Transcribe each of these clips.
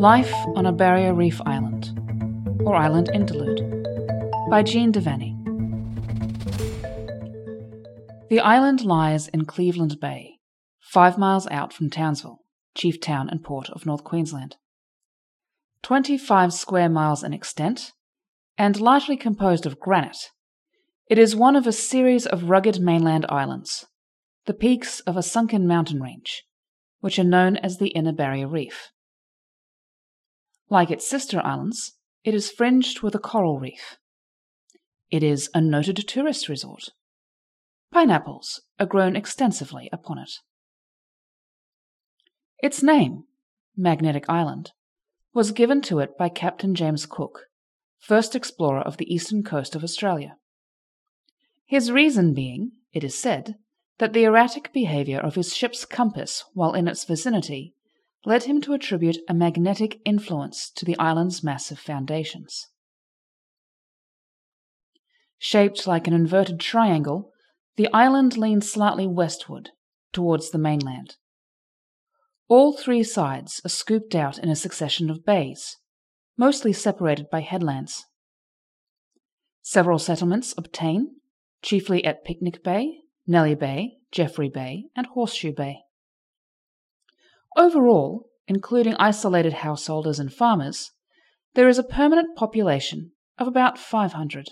Life on a Barrier Reef Island, or Island Interlude, by Jean Devaney. The island lies in Cleveland Bay, 5 miles out from Townsville, chief town and port of North Queensland. 25 square miles in extent, and largely composed of granite, it is one of a series of rugged mainland islands, the peaks of a sunken mountain range, which are known as the Inner Barrier Reef. Like its sister islands, it is fringed with a coral reef. It is a noted tourist resort. Pineapples are grown extensively upon it. Its name, Magnetic Island, was given to it by Captain James Cook, first explorer of the eastern coast of Australia. His reason being, it is said, that the erratic behaviour of his ship's compass while in its vicinity led him to attribute a magnetic influence to the island's massive foundations. Shaped like an inverted triangle, the island leans slightly westward, towards the mainland. All 3 sides are scooped out in a succession of bays, mostly separated by headlands. Several settlements obtain, chiefly at Picnic Bay, Nellie Bay, Jeffrey Bay, and Horseshoe Bay. Overall, including isolated householders and farmers, there is a permanent population of about 500.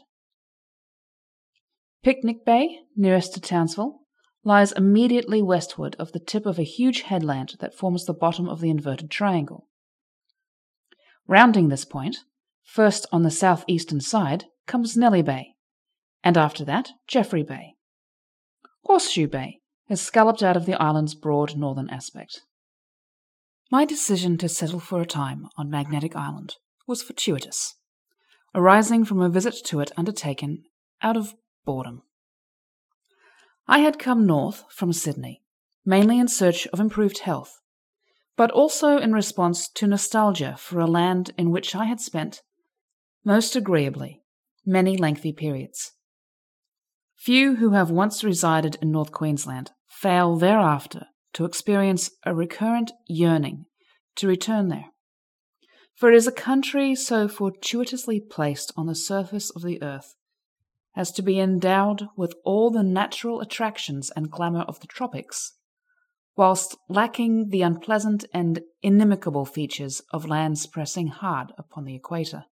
Picnic Bay, nearest to Townsville, lies immediately westward of the tip of a huge headland that forms the bottom of the inverted triangle. Rounding this point, first on the southeastern side, comes Nellie Bay, and after that, Jeffrey Bay. Horseshoe Bay is scalloped out of the island's broad northern aspect. My decision to settle for a time on Magnetic Island was fortuitous, arising from a visit to it undertaken out of boredom. I had come north from Sydney, mainly in search of improved health, but also in response to nostalgia for a land in which I had spent, most agreeably, many lengthy periods. Few who have once resided in North Queensland fail thereafter to experience a recurrent yearning to return there, for it is a country so fortuitously placed on the surface of the earth as to be endowed with all the natural attractions and glamour of the tropics, whilst lacking the unpleasant and inimical features of lands pressing hard upon the equator.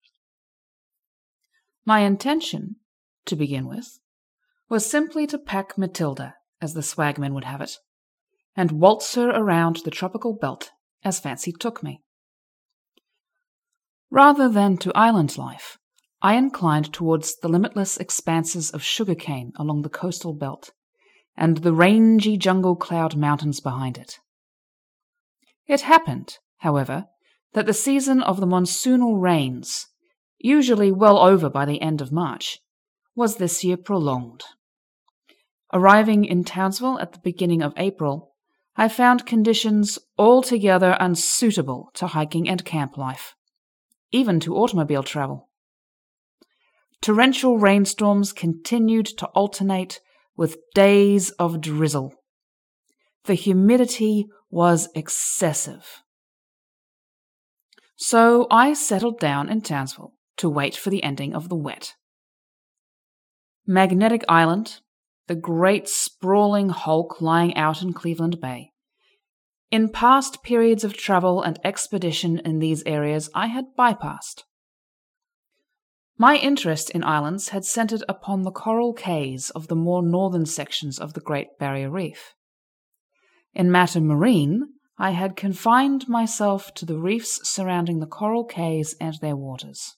My intention, to begin with, was simply to pack Matilda, as the swagmen would have it, and waltz her around the tropical belt as fancy took me. Rather than to island life, I inclined towards the limitless expanses of sugarcane along the coastal belt, and the rangy jungle cloud mountains behind it. It happened, however, that the season of the monsoonal rains, usually well over by the end of March, was this year prolonged. Arriving in Townsville at the beginning of April, I found conditions altogether unsuitable to hiking and camp life, even to automobile travel. Torrential rainstorms continued to alternate with days of drizzle. The humidity was excessive. So I settled down in Townsville to wait for the ending of the wet. Magnetic Island, the great sprawling hulk lying out in Cleveland Bay. In past periods of travel and expedition in these areas I had bypassed. My interest in islands had centred upon the coral cays of the more northern sections of the Great Barrier Reef. In matter marine, I had confined myself to the reefs surrounding the coral cays and their waters.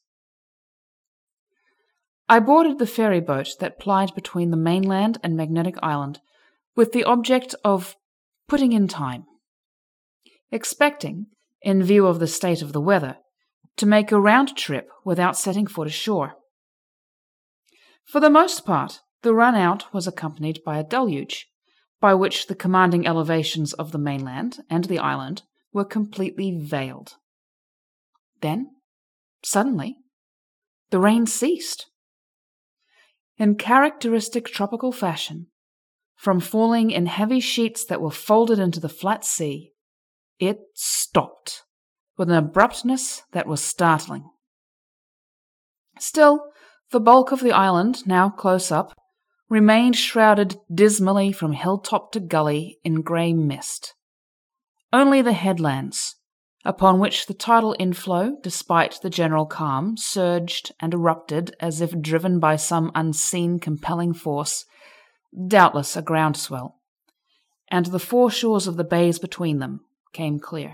I boarded the ferry boat that plied between the mainland and Magnetic Island with the object of putting in time, expecting, in view of the state of the weather, to make a round trip without setting foot ashore. For the most part, the run-out was accompanied by a deluge, by which the commanding elevations of the mainland and the island were completely veiled. Then, suddenly, the rain ceased. In characteristic tropical fashion, from falling in heavy sheets that were folded into the flat sea, it stopped, with an abruptness that was startling. Still, the bulk of the island, now close up, remained shrouded dismally from hilltop to gully in grey mist. Only the headlands, upon which the tidal inflow, despite the general calm, surged and erupted as if driven by some unseen compelling force, doubtless a groundswell, and the foreshores of the bays between them came clear.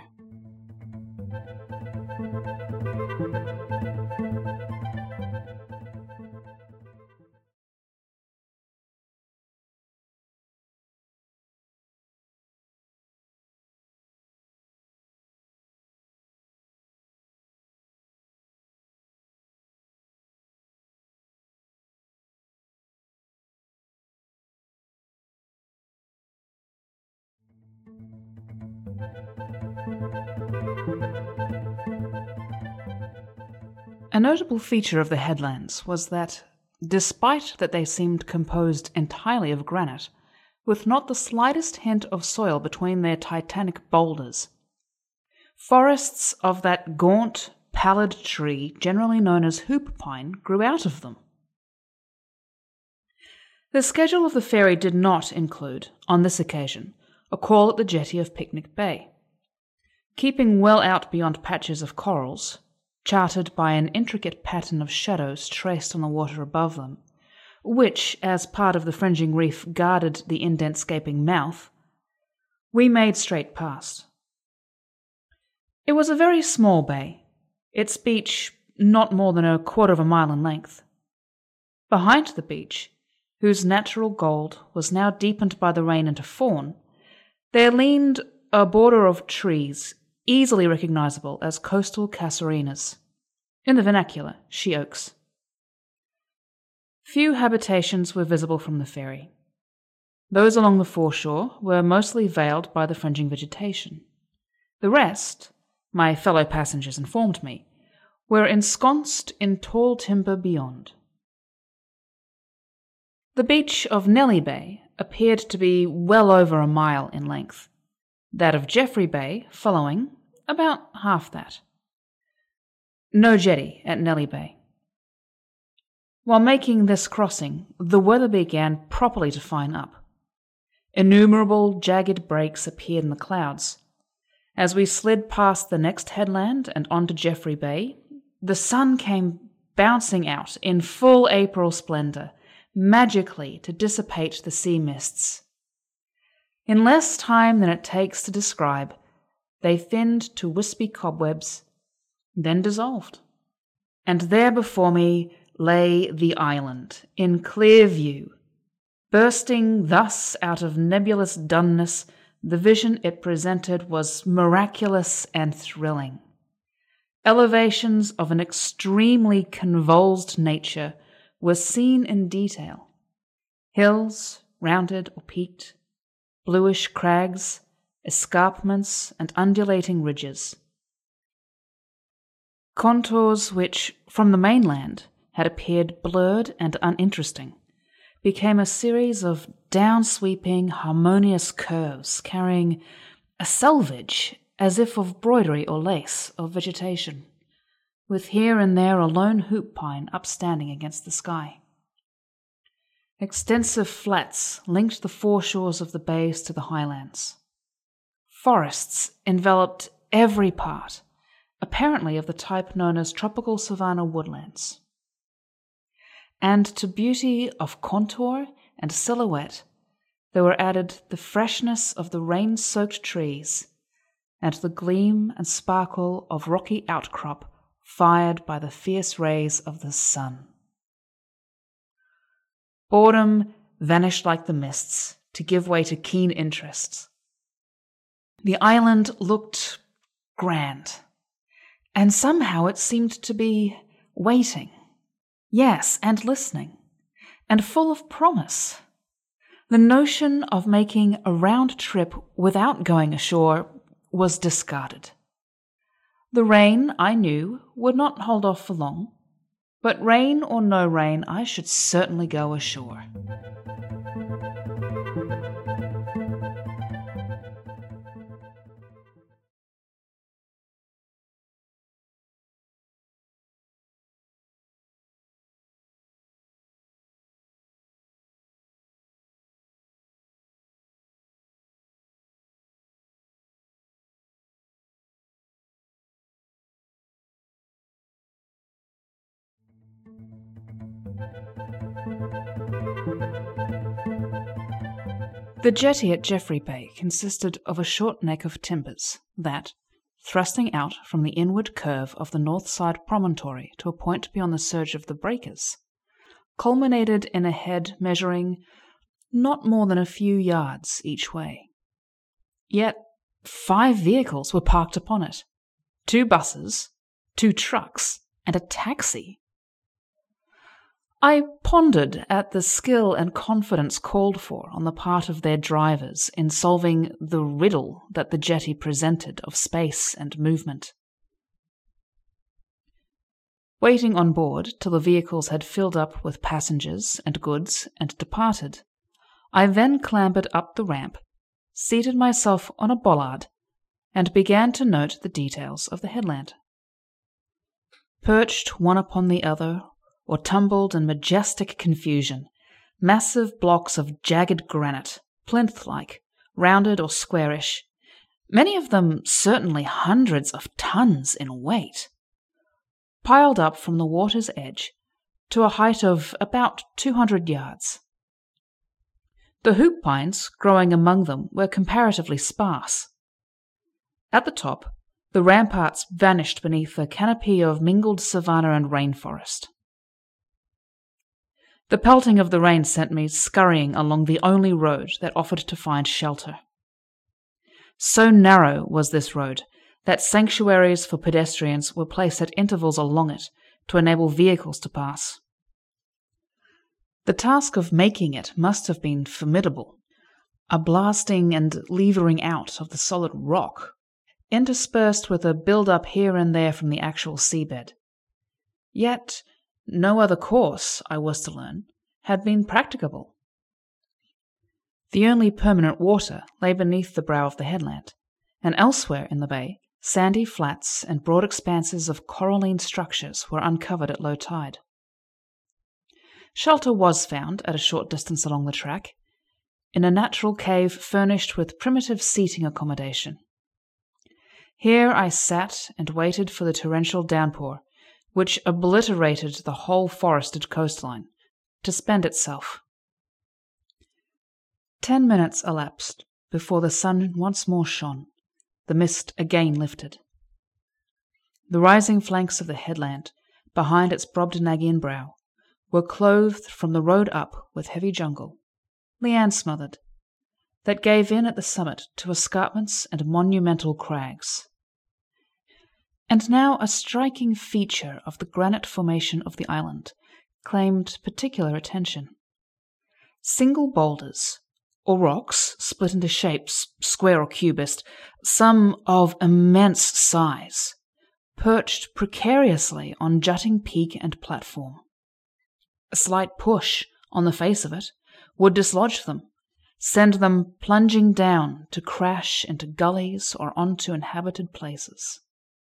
A notable feature of the headlands was that, despite that they seemed composed entirely of granite, with not the slightest hint of soil between their titanic boulders, forests of that gaunt, pallid tree generally known as hoop pine grew out of them. The schedule of the ferry did not include, on this occasion, a call at the jetty of Picnic Bay. Keeping well out beyond patches of corals, charted by an intricate pattern of shadows traced on the water above them, which, as part of the fringing reef, guarded the indentscaping mouth, we made straight past. It was a very small bay, its beach not more than a quarter of a mile in length. Behind the beach, whose natural gold was now deepened by the rain into fawn, there leaned a border of trees easily recognizable as coastal casuarinas, in the vernacular, she-oaks. Few habitations were visible from the ferry. Those along the foreshore were mostly veiled by the fringing vegetation. The rest, my fellow passengers informed me, were ensconced in tall timber beyond. The beach of Nelly Bay appeared to be well over a mile in length, that of Jeffrey Bay following about half that. No jetty at Nelly Bay. While making this crossing, the weather began properly to fine up. Innumerable jagged breaks appeared in the clouds. As we slid past the next headland and onto Jeffrey Bay, the sun came bouncing out in full April splendor, magically to dissipate the sea mists. In less time than it takes to describe, they thinned to wispy cobwebs, then dissolved. And there before me lay the island, in clear view. Bursting thus out of nebulous dumbness, the vision it presented was miraculous and thrilling. Elevations of an extremely convulsed nature were seen in detail. Hills, rounded or peaked, bluish crags, escarpments, and undulating ridges. Contours which, from the mainland, had appeared blurred and uninteresting, became a series of down-sweeping, harmonious curves carrying a selvage, as if of broidery or lace, of vegetation, with here and there a lone hoop pine upstanding against the sky. Extensive flats linked the foreshores of the bays to the highlands. Forests enveloped every part, apparently of the type known as tropical savanna woodlands. And to beauty of contour and silhouette, there were added the freshness of the rain-soaked trees and the gleam and sparkle of rocky outcrop fired by the fierce rays of the sun. Boredom vanished like the mists to give way to keen interests. The island looked grand, and somehow it seemed to be waiting, yes, and listening, and full of promise. The notion of making a round trip without going ashore was discarded. The rain, I knew, would not hold off for long, but rain or no rain, I should certainly go ashore. The jetty at Jeffrey Bay consisted of a short neck of timbers that, thrusting out from the inward curve of the north side promontory to a point beyond the surge of the breakers, culminated in a head measuring not more than a few yards each way. Yet 5 vehicles were parked upon it, 2 buses, 2 trucks, and a taxi. I pondered at the skill and confidence called for on the part of their drivers in solving the riddle that the jetty presented of space and movement. Waiting on board till the vehicles had filled up with passengers and goods and departed, I then clambered up the ramp, seated myself on a bollard, and began to note the details of the headland. Perched one upon the other, or tumbled in majestic confusion, massive blocks of jagged granite, plinth-like, rounded or squarish, many of them certainly hundreds of tons in weight, piled up from the water's edge to a height of about 200 yards. The hoop pines growing among them were comparatively sparse. At the top, the ramparts vanished beneath a canopy of mingled savanna and rainforest. The pelting of the rain sent me scurrying along the only road that offered to find shelter. So narrow was this road that sanctuaries for pedestrians were placed at intervals along it to enable vehicles to pass. The task of making it must have been formidable, a blasting and levering out of the solid rock, interspersed with a build-up here and there from the actual seabed. Yet no other course, I was to learn, had been practicable. The only permanent water lay beneath the brow of the headland, and elsewhere in the bay, sandy flats and broad expanses of coralline structures were uncovered at low tide. Shelter was found at a short distance along the track, in a natural cave furnished with primitive seating accommodation. Here I sat and waited for the torrential downpour, which obliterated the whole forested coastline, to spend itself. 10 minutes elapsed before the sun once more shone, the mist again lifted. The rising flanks of the headland, behind its Brobdingnagian brow, were clothed from the road up with heavy jungle, liane-smothered, that gave in at the summit to escarpments and monumental crags. And now a striking feature of the granite formation of the island claimed particular attention. Single boulders, or rocks split into shapes, square or cubist, some of immense size, perched precariously on jutting peak and platform. A slight push on the face of it would dislodge them, send them plunging down to crash into gullies or onto inhabited places.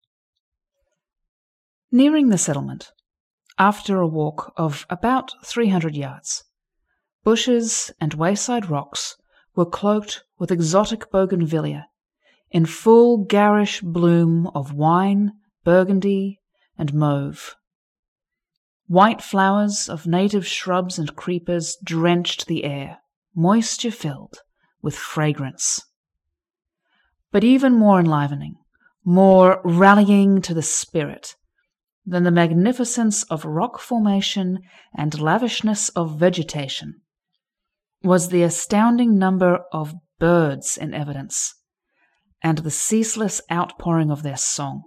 Nearing the settlement, after a walk of about 300 yards, bushes and wayside rocks were cloaked with exotic bougainvillea, in full garish bloom of wine, burgundy, and mauve. White flowers of native shrubs and creepers drenched the air, moisture-filled, with fragrance. But even more enlivening, more rallying to the spirit, than the magnificence of rock formation and lavishness of vegetation, was the astounding number of birds in evidence, and the ceaseless outpouring of their song.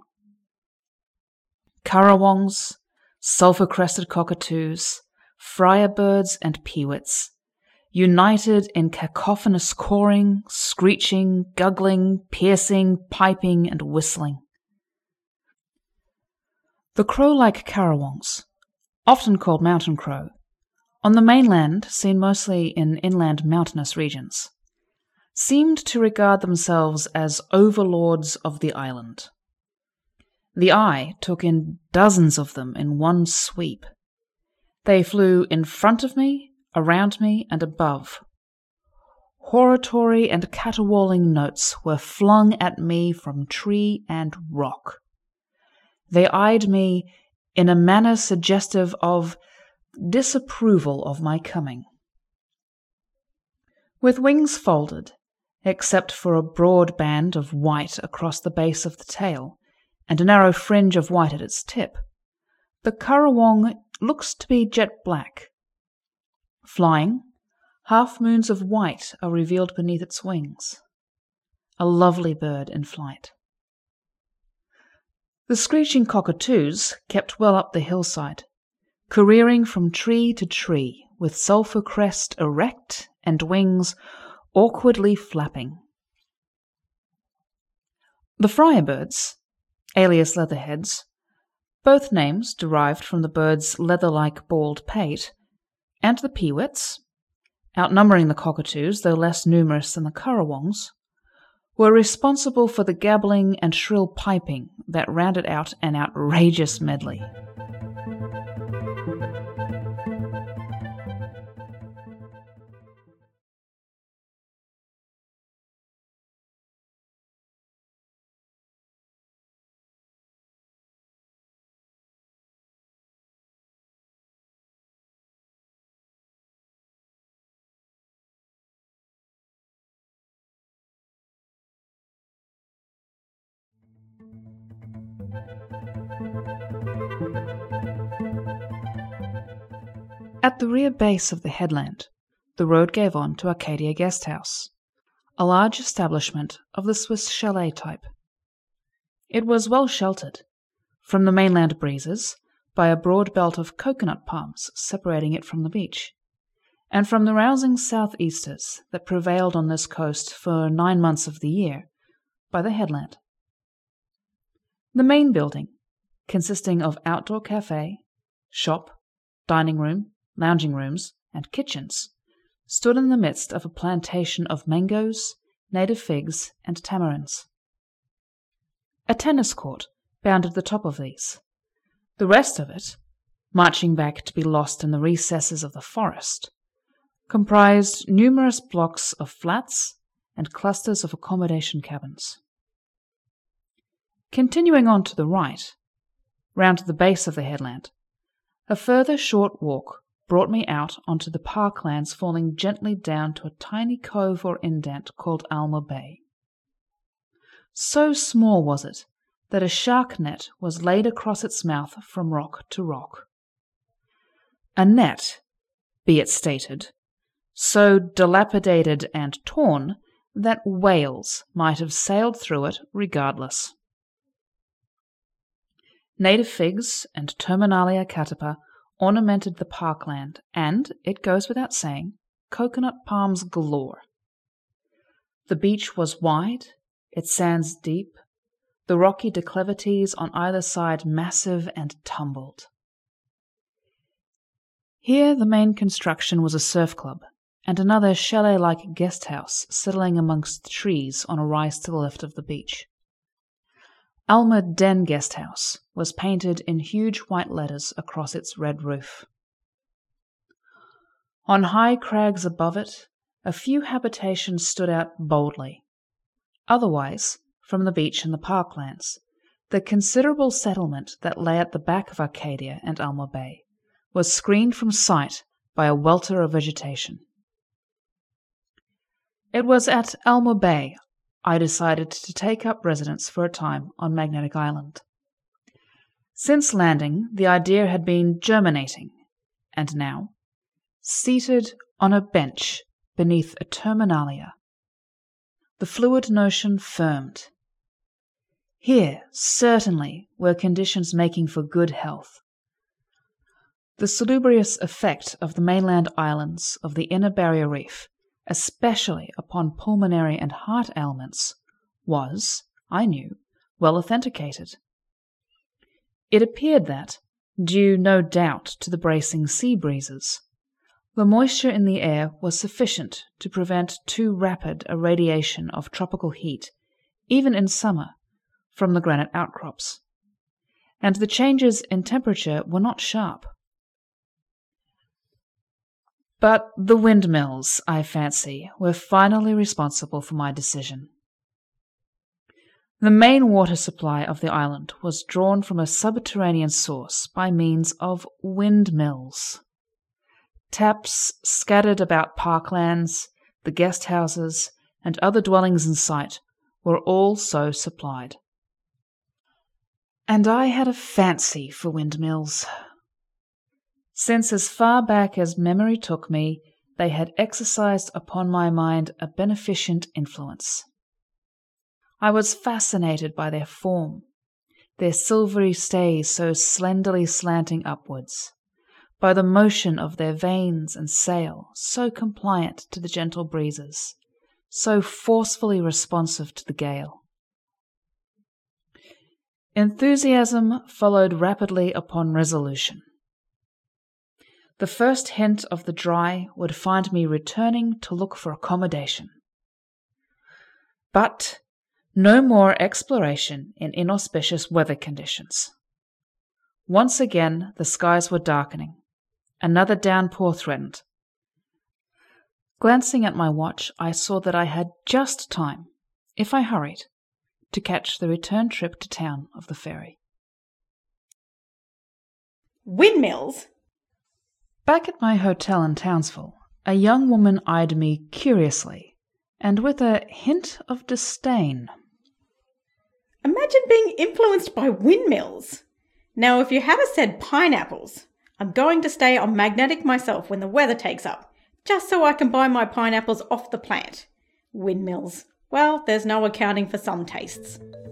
Currawongs, sulphur-crested cockatoos, friarbirds and peewits, united in cacophonous cawing, screeching, guggling, piercing, piping, and whistling. The crow-like currawongs, often called mountain crow, on the mainland seen mostly in inland mountainous regions, seemed to regard themselves as overlords of the island. The eye took in dozens of them in one sweep. They flew in front of me, around me, and above. Horatory and caterwauling notes were flung at me from tree and rock. They eyed me in a manner suggestive of disapproval of my coming. With wings folded, except for a broad band of white across the base of the tail and a narrow fringe of white at its tip, the currawong looks to be jet black. Flying, half-moons of white are revealed beneath its wings. A lovely bird in flight. The screeching cockatoos kept well up the hillside, careering from tree to tree with sulphur crest erect and wings awkwardly flapping. The friarbirds, alias leatherheads, both names derived from the bird's leather-like bald pate, and the peewits, outnumbering the cockatoos though less numerous than the currawongs, were responsible for the gabbling and shrill piping that rounded out an outrageous medley. At the rear base of the headland, the road gave on to Arcadia Guest House, a large establishment of the Swiss chalet type. It was well sheltered, from the mainland breezes, by a broad belt of coconut palms separating it from the beach, and from the rousing southeasters that prevailed on this coast for 9 months of the year, by the headland. The main building, consisting of outdoor cafe, shop, dining room, lounging rooms, and kitchens, stood in the midst of a plantation of mangoes, native figs, and tamarinds. A tennis court bounded the top of these. The rest of it, marching back to be lost in the recesses of the forest, comprised numerous blocks of flats and clusters of accommodation cabins. Continuing on to the right, round to the base of the headland, a further short walk brought me out onto the parklands falling gently down to a tiny cove or indent called Alma Bay. So small was it that a shark net was laid across its mouth from rock to rock. A net, be it stated, so dilapidated and torn that whales might have sailed through it regardless. Native figs and Terminalia catapa ornamented the parkland, and, it goes without saying, coconut palms galore. The beach was wide, its sands deep, the rocky declivities on either side massive and tumbled. Here the main construction was a surf club, and another chalet-like guest house settling amongst the trees on a rise to the left of the beach. Alma Den Guest House was painted in huge white letters across its red roof. On high crags above it, a few habitations stood out boldly. Otherwise, from the beach and the parklands, the considerable settlement that lay at the back of Arcadia and Alma Bay was screened from sight by a welter of vegetation. It was at Alma Bay I decided to take up residence for a time on Magnetic Island. Since landing, the idea had been germinating, and now, seated on a bench beneath a terminalia, the fluid notion firmed. Here, certainly, were conditions making for good health. The salubrious effect of the mainland islands of the inner barrier reef, especially upon pulmonary and heart ailments, was, I knew, well authenticated. It appeared that, due no doubt to the bracing sea breezes, the moisture in the air was sufficient to prevent too rapid a radiation of tropical heat, even in summer, from the granite outcrops, and the changes in temperature were not sharp. But the windmills, I fancy, were finally responsible for my decision. The main water supply of the island was drawn from a subterranean source by means of windmills. Taps scattered about parklands, the guest houses, and other dwellings in sight were all so supplied. And I had a fancy for windmills. Since as far back as memory took me, they had exercised upon my mind a beneficent influence. I was fascinated by their form, their silvery stays so slenderly slanting upwards, by the motion of their vanes and sail, so compliant to the gentle breezes, so forcefully responsive to the gale. Enthusiasm followed rapidly upon resolution. The first hint of the dry would find me returning to look for accommodation. But no more exploration in inauspicious weather conditions. Once again the skies were darkening. Another downpour threatened. Glancing at my watch, I saw that I had just time, if I hurried, to catch the return trip to town of the ferry. Windmills? Back at my hotel in Townsville, a young woman eyed me curiously, and with a hint of disdain. Imagine being influenced by windmills. Now, if you had said pineapples, I'm going to stay on Magnetic myself when the weather takes up, just so I can buy my pineapples off the plant. Windmills. Well, there's no accounting for some tastes.